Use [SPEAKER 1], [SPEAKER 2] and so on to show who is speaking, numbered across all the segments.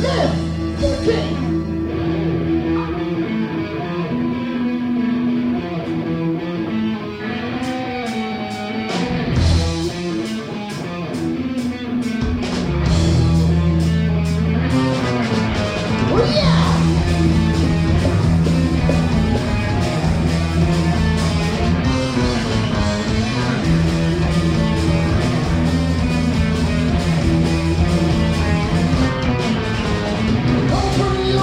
[SPEAKER 1] Live the king. Oh yeah! Free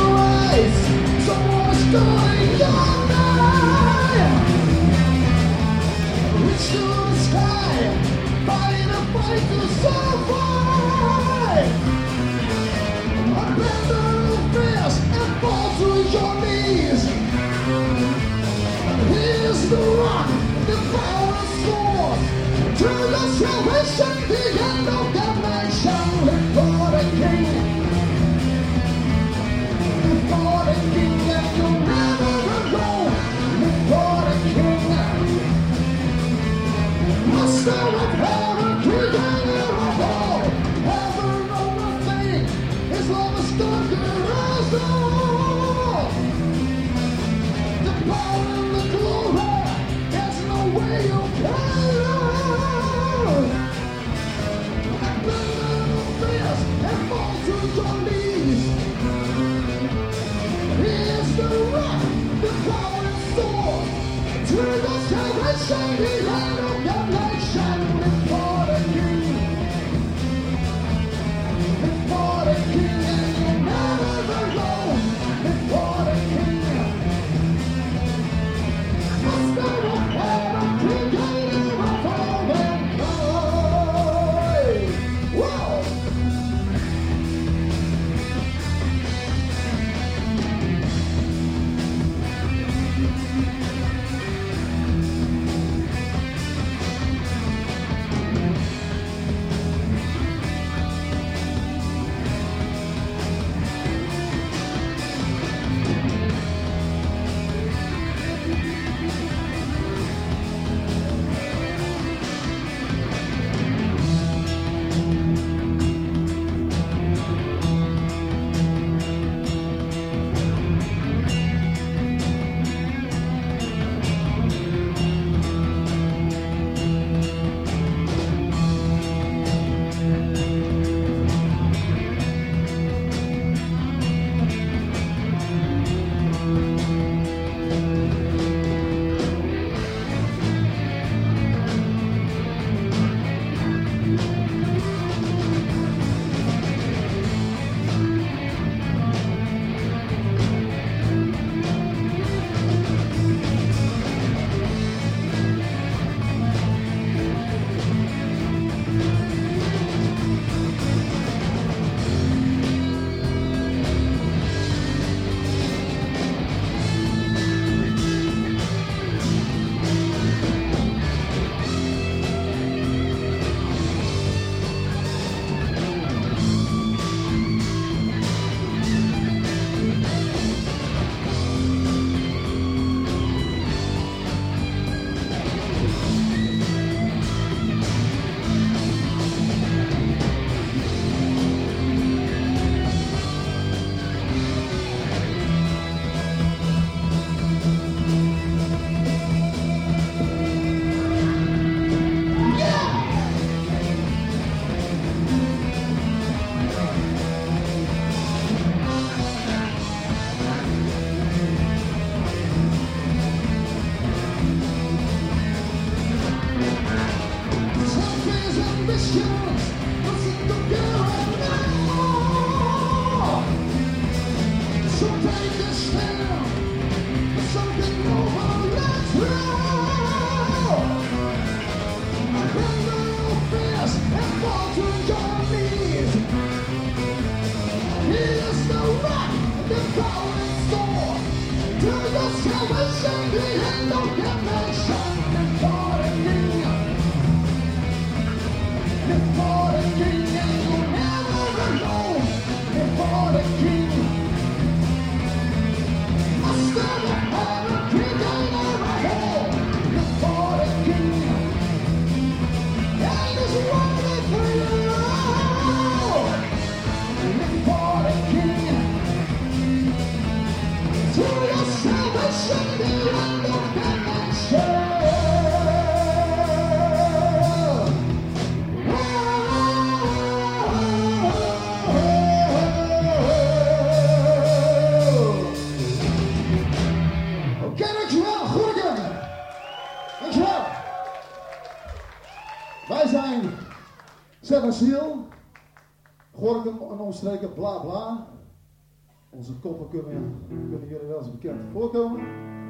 [SPEAKER 2] Brazil, Gorkum en omstreken, bla bla. Onze koppen kunnen jullie wel eens bekend voorkomen.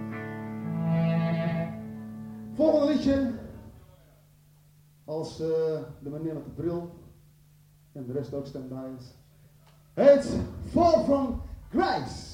[SPEAKER 2] Volgende liedje. Als de meneer met de bril en de rest ook stemt bij is. Heet Fall from Grace.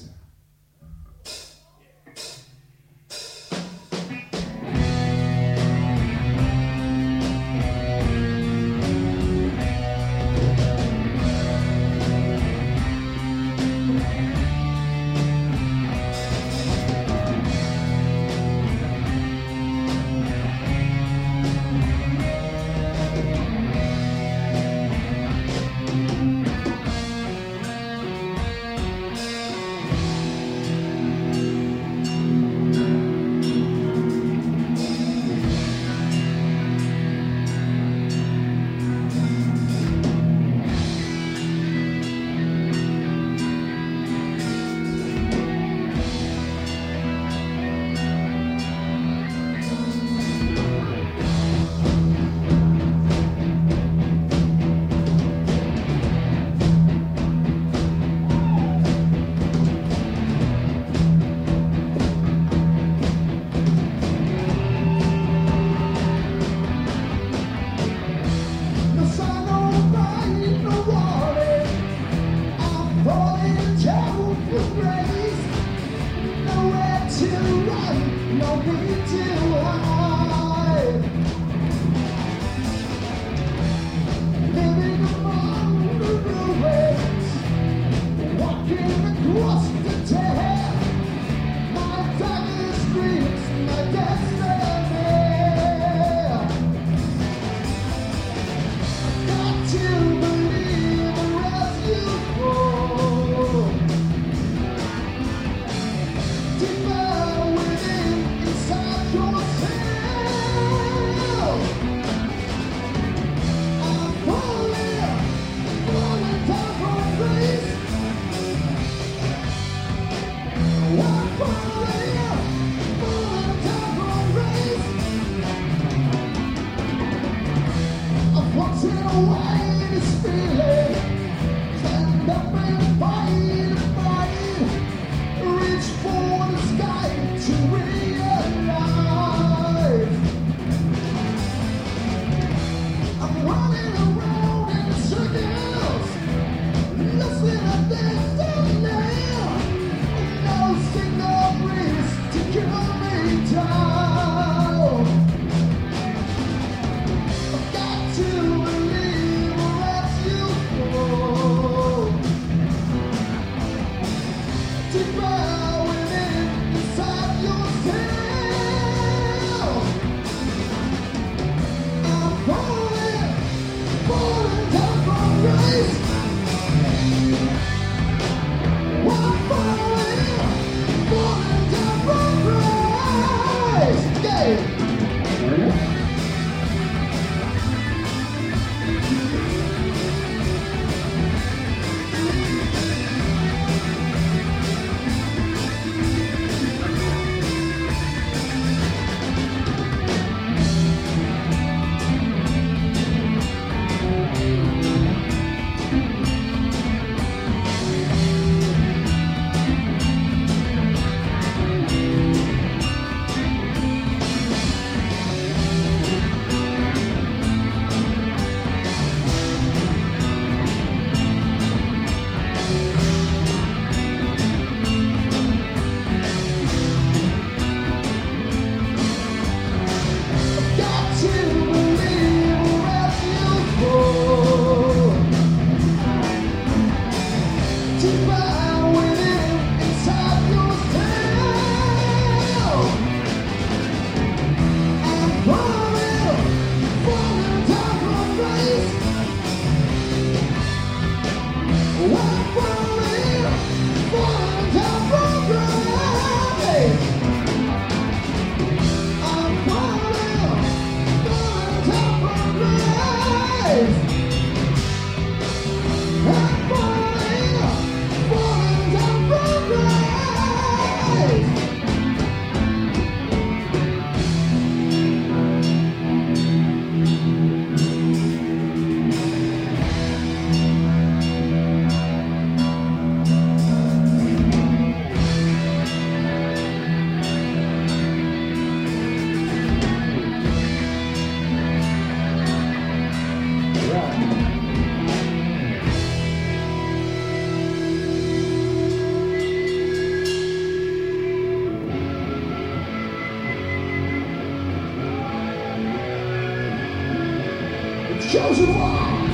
[SPEAKER 2] chosen one.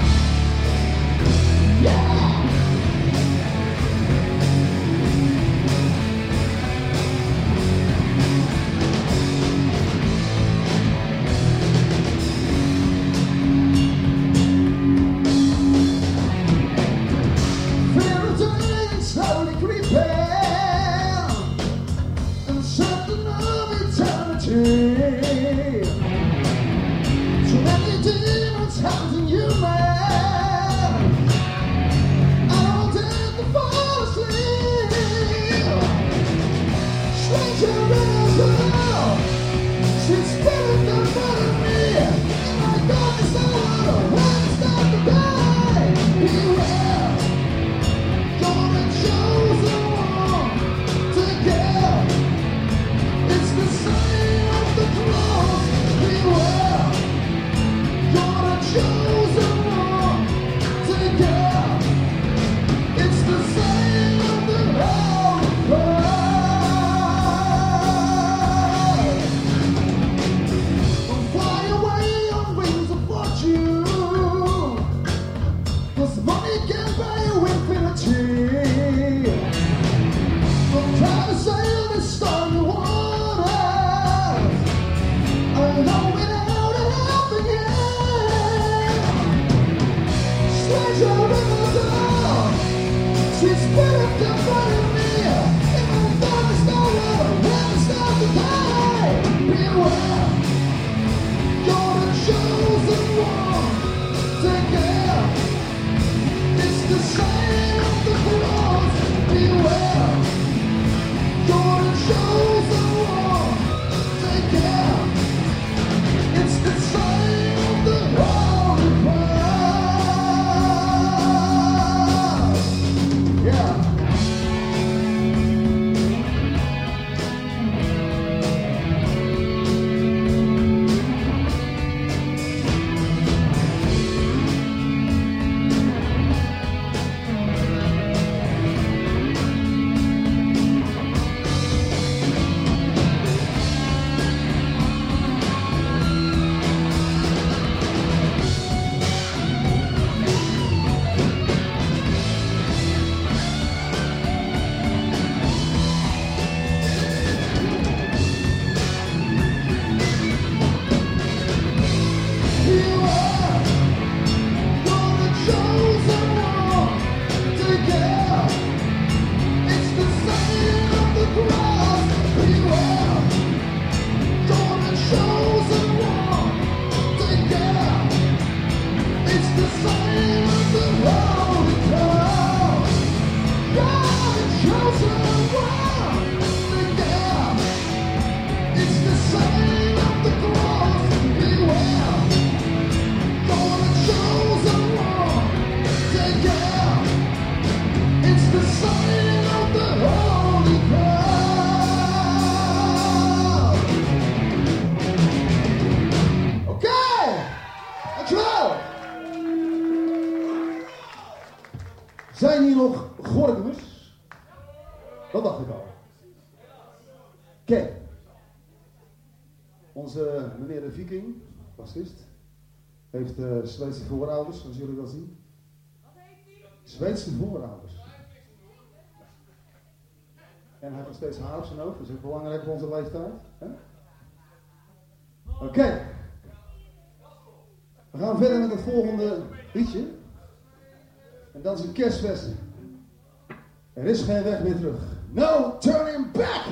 [SPEAKER 2] Yeah. Slowly creeping, and something of eternity. So many demons housing you, man. I don't dare to fall asleep. Stranger in the world, sweet spirit that follow me. In my darkest hour, when it's time to die, beware. Chosen one to give. It's the sign of the cross. Beware. You're the chosen one to give. It's the sign of the holy cross. Don't fly away on wings of fortune, 'cause money can buy you infinity. Try to sail this stormy waters alone without helping hand. Stranger in the dark, sweet spirit that follow me. In my darkest hour, when it's time to die, beware. You're the chosen one. Take care. It's the sign of the cross. Beware. You're the chosen one. Take care. It's the sign of the holy cross. Yeah. Zijn hier nog Gorkums? Dat dacht ik al. Kijk. Onze meneer de Viking, bassist, heeft Zweedse voorouders, zoals jullie wel zien. Wat heeft hij? Zweedse voorouders. En hij heeft nog steeds haar op zijn hoofd, dat is ook belangrijk voor onze leeftijd. Oké. We gaan verder met het volgende liedje. En dat is een kerstversie. Er is geen weg meer terug. No turning back!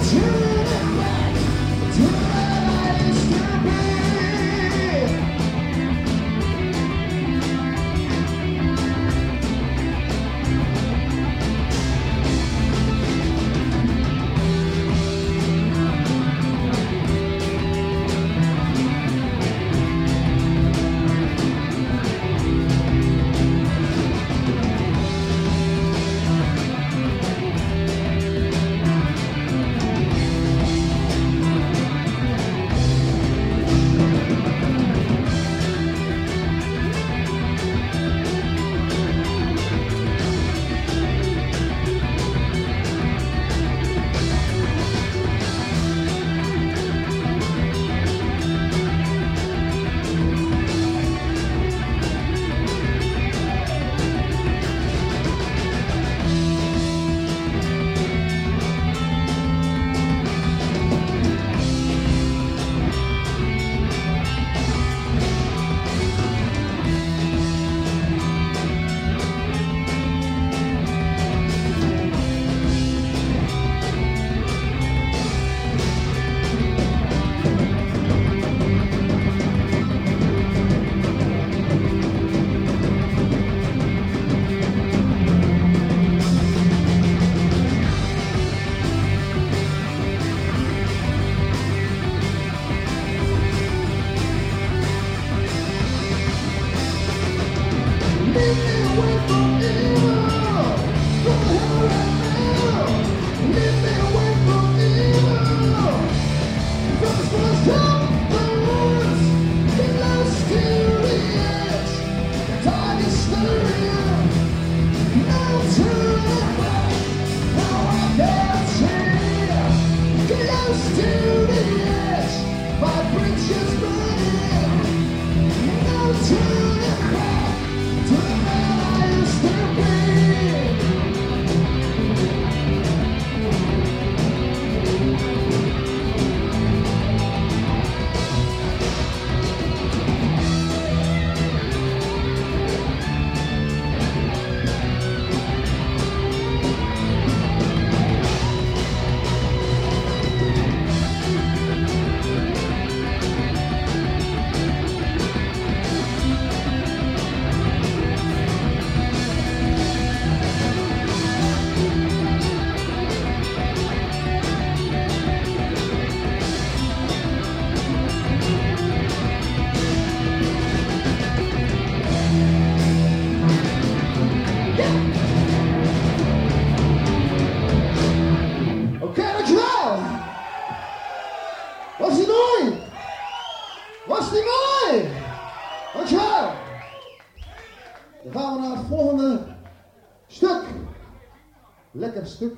[SPEAKER 2] Lekker stuk.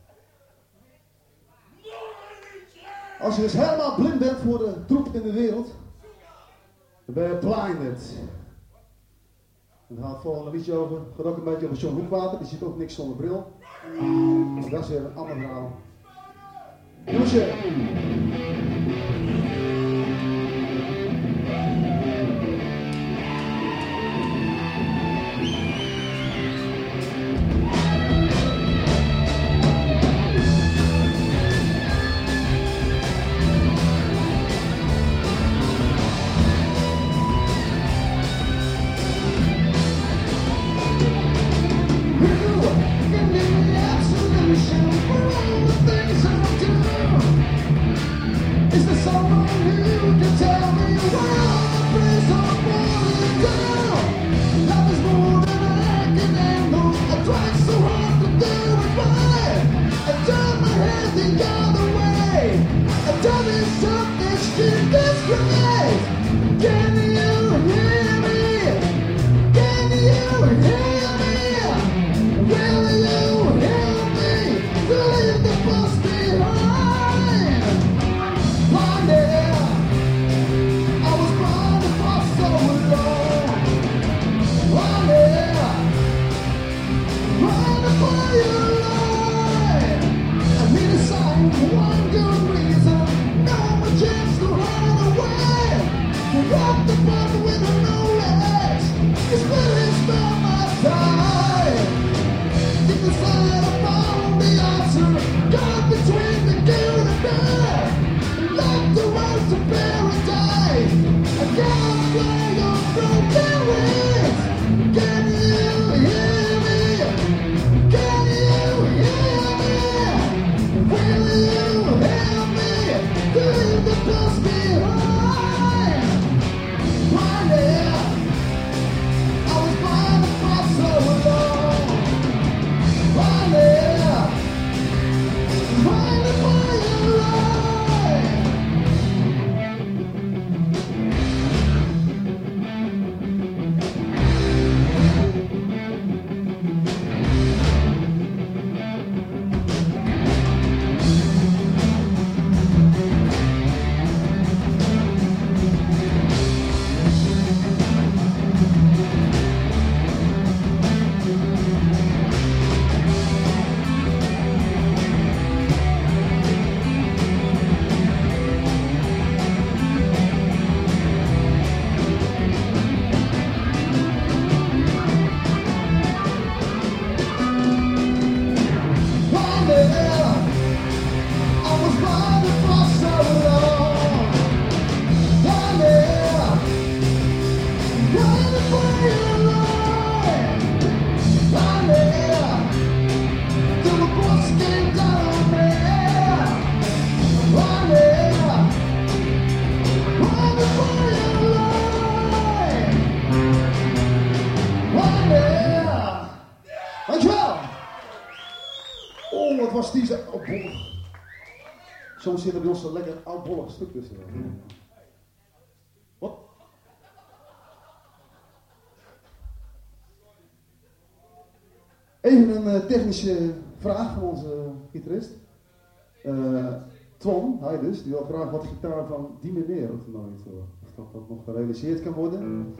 [SPEAKER 2] Als je dus helemaal blind bent voor de troep in de wereld, dan ben je blinded. Dan gaat het volgende liedje over. Gaat ook een beetje over John Hoekwater, die ziet ook niks zonder bril. Maar dat is weer een ander verhaal. Doesje.
[SPEAKER 1] Is there someone who
[SPEAKER 2] Wat was die zo bollig. Soms zit er bij ons een lekker oudbollig stuk tussen. Wat? Even een technische vraag van onze gitarist. Twan, hij dus, die wil graag wat gitaar van die meneer op nooit. Of dat nog gerealiseerd kan worden.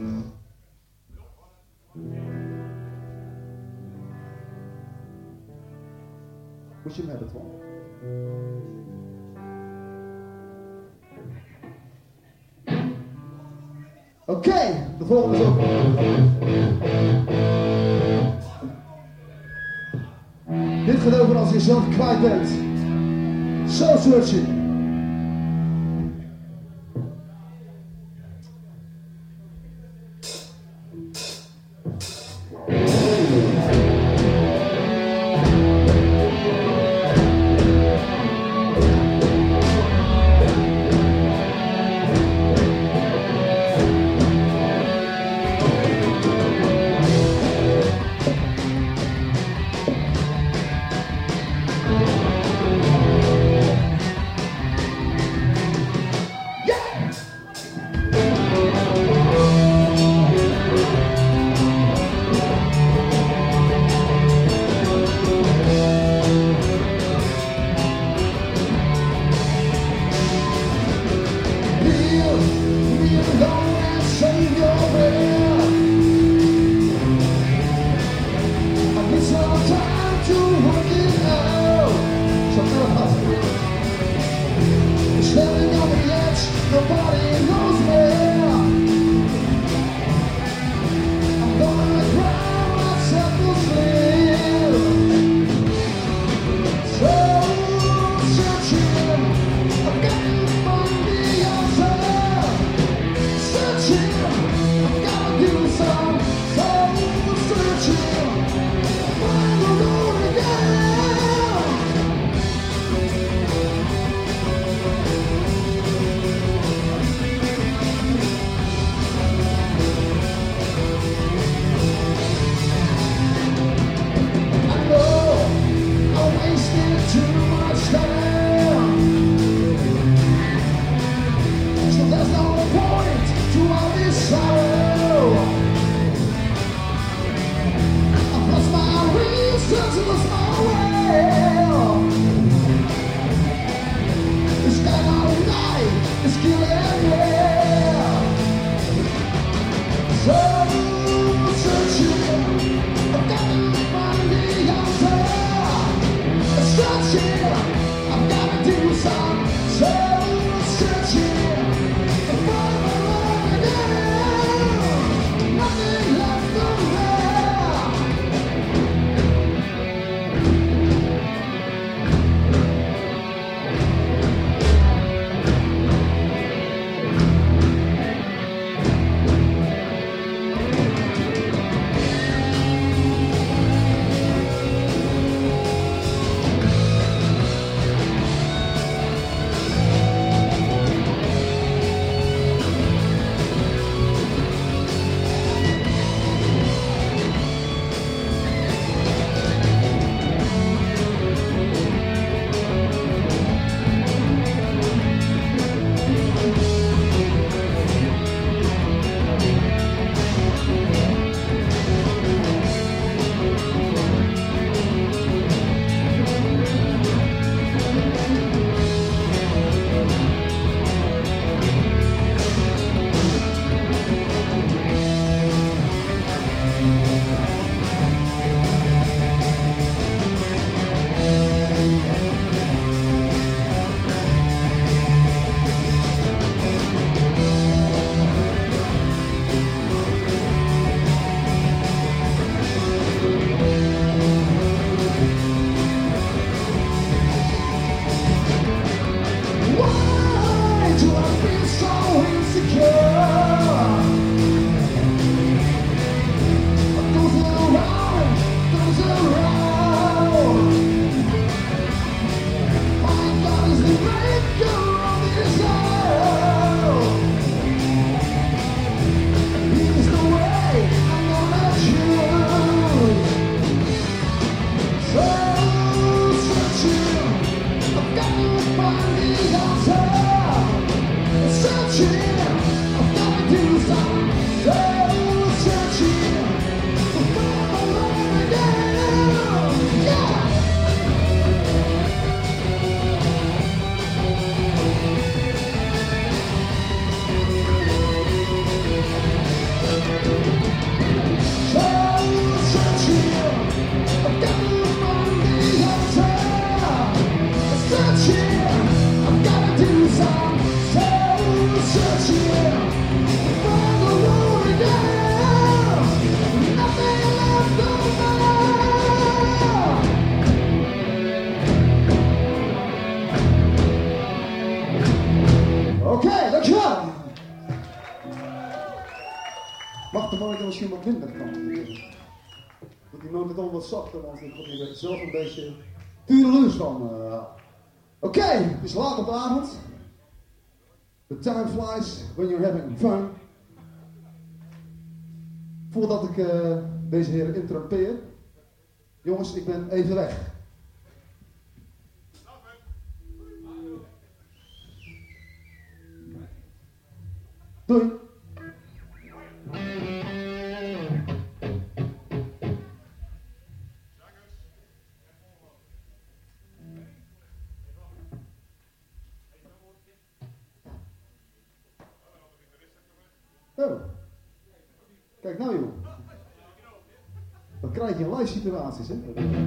[SPEAKER 2] Moet je hem hebben, Twan? Oké, de volgende is ook. Dit gaat over als je jezelf kwijt bent. Soul Searching. als je wat minder kan. Dat die noot het al wat zachter, want ik word hier zelf een beetje tureluurs van. Oké, het is laat op de avond. The time flies when you're having fun. Voordat ik deze heren interrompeer. Jongens, ik ben even weg. Doei. Oh. Kijk nou joh. Dan krijg je in live situaties, hè.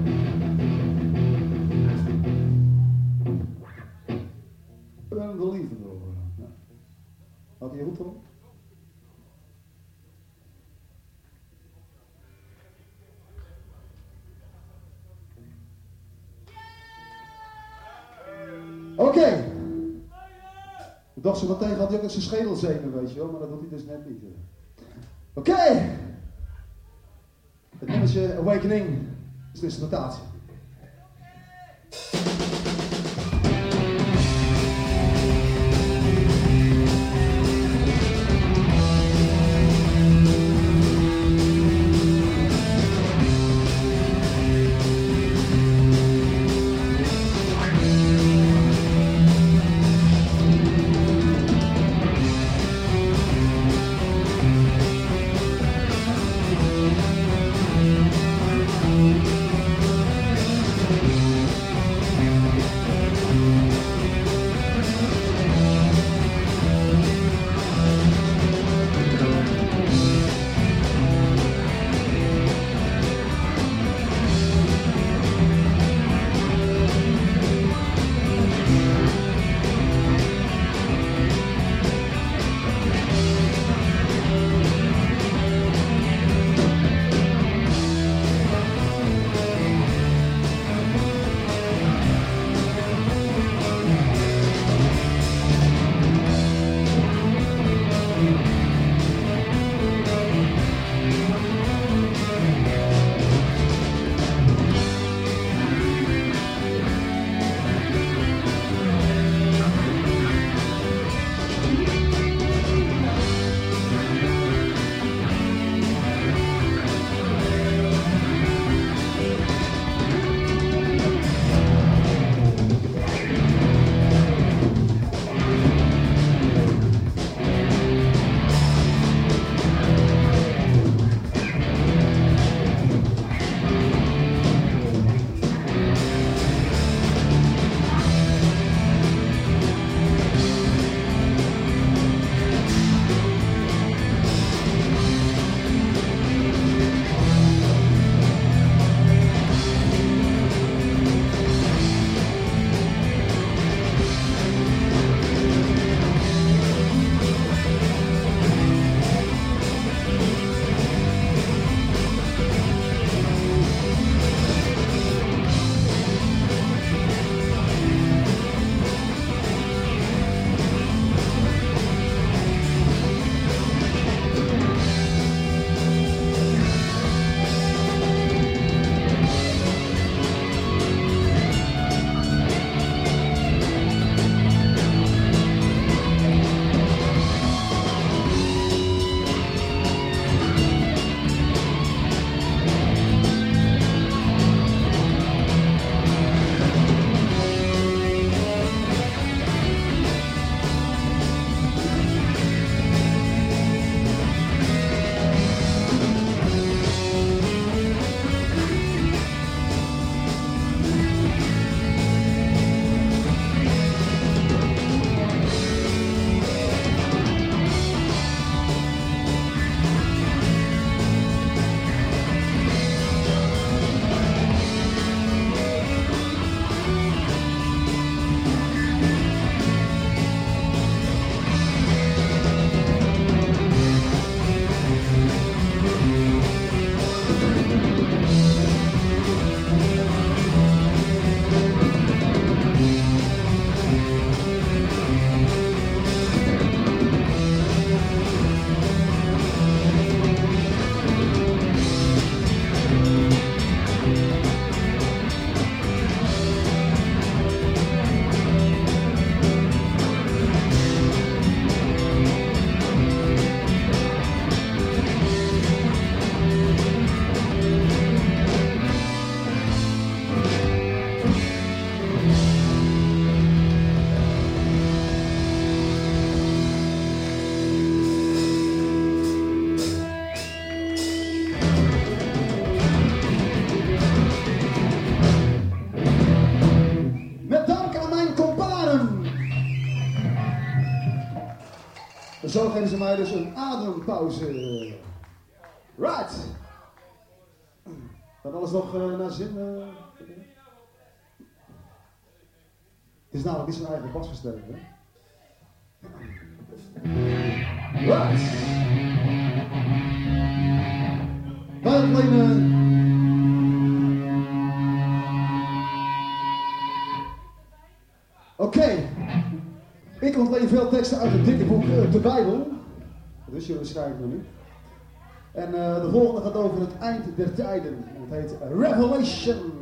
[SPEAKER 2] Unbelievable. Ja. Had je goed van? Oké. Ik dacht zo meteen had hij ook eens zijn schedelzenuw, weet je wel, maar dat doet hij dus net niet. Oké. Het nummertje Awakening is de instrumentatie. Zo geven ze mij dus een adempauze. Right. Dan alles nog naar zin. Het is namelijk niet zijn eigen basversterker. Hè? Right. Wij alleen. Oké. Ik ontleen veel teksten uit het dikke boek de Bijbel. Dat wist je waarschijnlijk nog niet. En de volgende gaat over het eind der tijden. Het heet Revelation.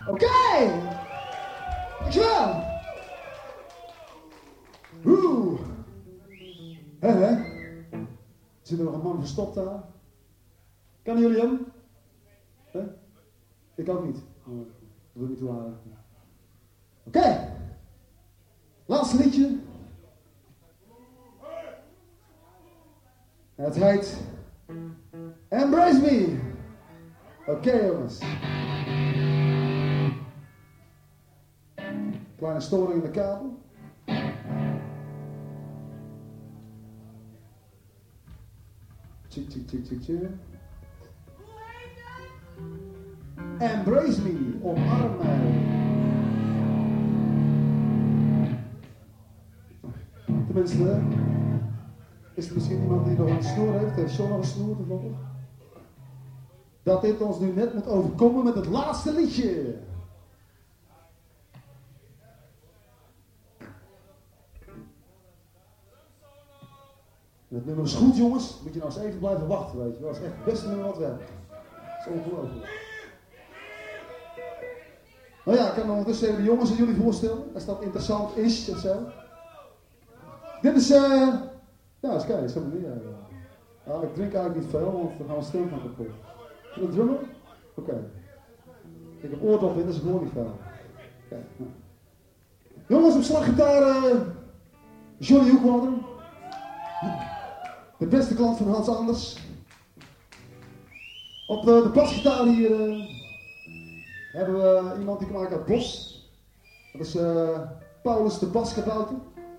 [SPEAKER 2] Oké! Dankjewel! Oeh! Hè? Zit er nog een man verstopt daar? Kennen jullie hem? Hè? Ik ook niet. Dat wil ik niet toe aan. Oké! Laatste liedje. En het heet Embrace Me. Oké, jongens. Kleine storing in de kabel. Tjik, tjik, tjik, tjik, tjik. Embrace me, omarm mij. Tenminste, is er misschien iemand die nog een snoer heeft? Heeft John nog een snoer toevallig? Dat dit ons nu net moet overkomen met het laatste liedje. Het nummer is goed, jongens. Moet je nou eens even blijven wachten, weet je wel. Dat is echt het beste nummer wat we hebben. Dat is ongelooflijk. Nou ja, ik kan ondertussen even de jongens aan jullie voorstellen. Als dat interessant is, of zo. Dit is, ja, eens kijken, zo meneer. Ja, ik drink eigenlijk niet veel, want dan gaan we stil van kapot. Is dat een drummer? Oké. Ik heb oordop in, dus ik hoor niet veel. Okay. Nou. Jongens, op slaggitaar, Johnny Hoekwater. De beste klant van Hans Anders. Op de basgitaar hier hebben we iemand die komt uit Bos. Dat is Paulus de Baskabouter.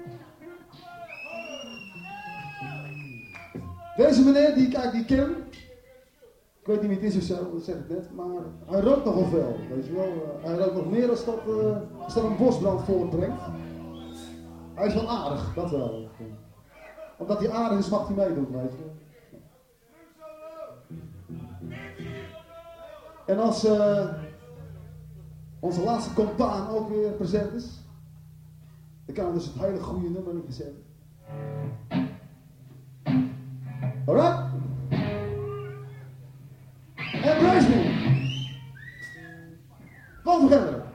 [SPEAKER 2] Deze meneer die ik eigenlijk niet ken. Ik weet niet wie het is of zo, dat zeg ik net. Maar hij rookt nogal veel, weet je wel. Hij rookt nog meer als dat een bosbrand voortbrengt. Hij is wel aardig, dat wel. Omdat hij aardig is, mag hij meedoen, weet je. En als onze laatste compaan ook weer present is, dan kan hij dus het hele goede nummer niet gezet. Alright? Embrace me! Wat beginnen we?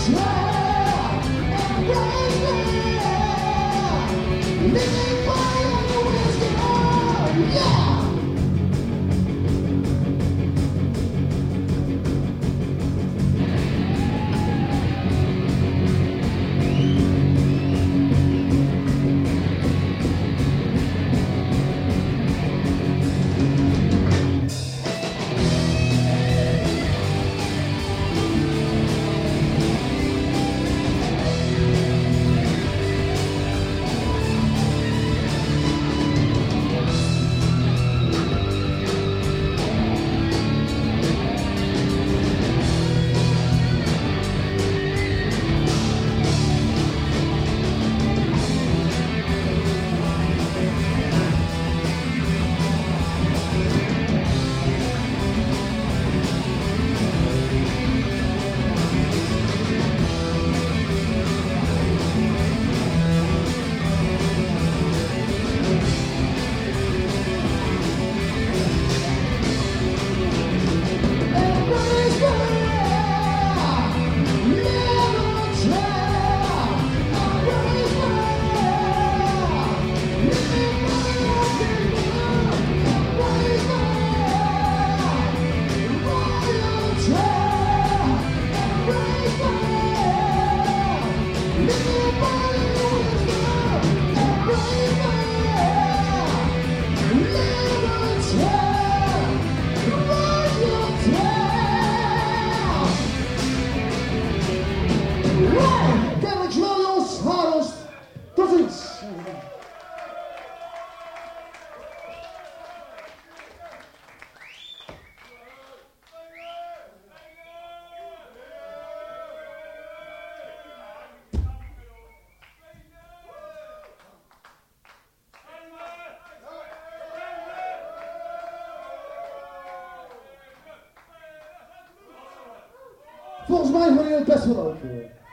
[SPEAKER 2] Volgens mij vond je het best wel leuk.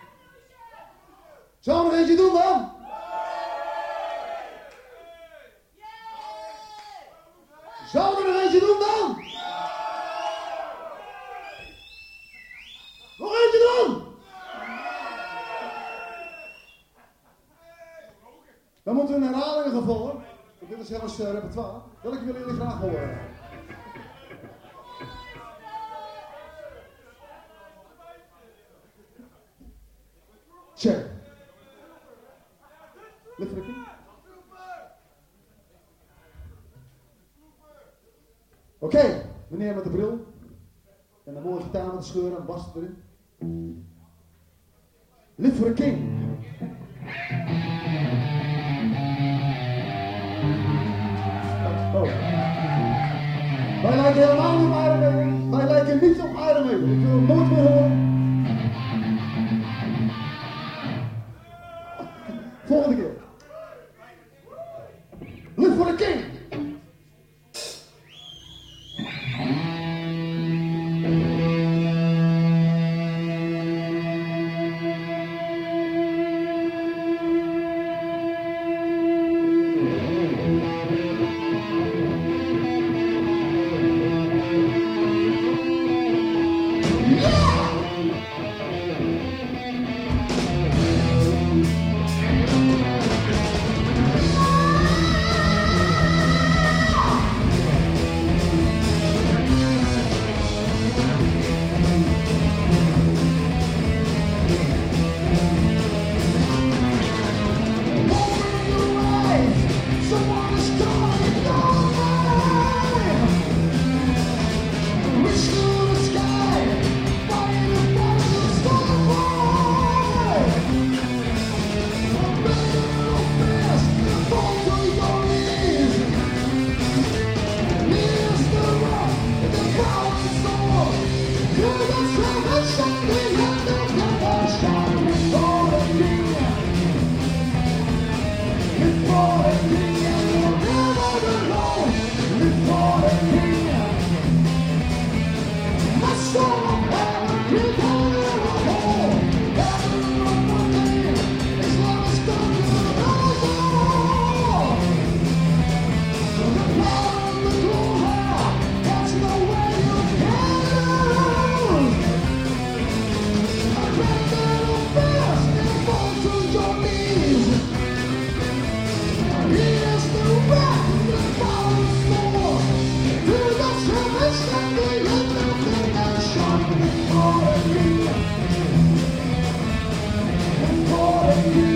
[SPEAKER 2] Zou we nog eentje doen dan? Zou we er nog eentje doen dan? Nog eentje doen! Dan moeten we een herhaling gaan volgen. Dit is zelfs repertoire. Welke willen jullie graag horen? Check. Liefrikkie. Oké, meneer met de bril. En een mooie gitaar met de scheur en bas erin. Live for a King. Oh. Wij lijken helemaal niet op Iron Maiden. Wij lijken niet op Iron Maiden. Ik wil hem nooit meer horen. Volgende keer. Live for the King. you.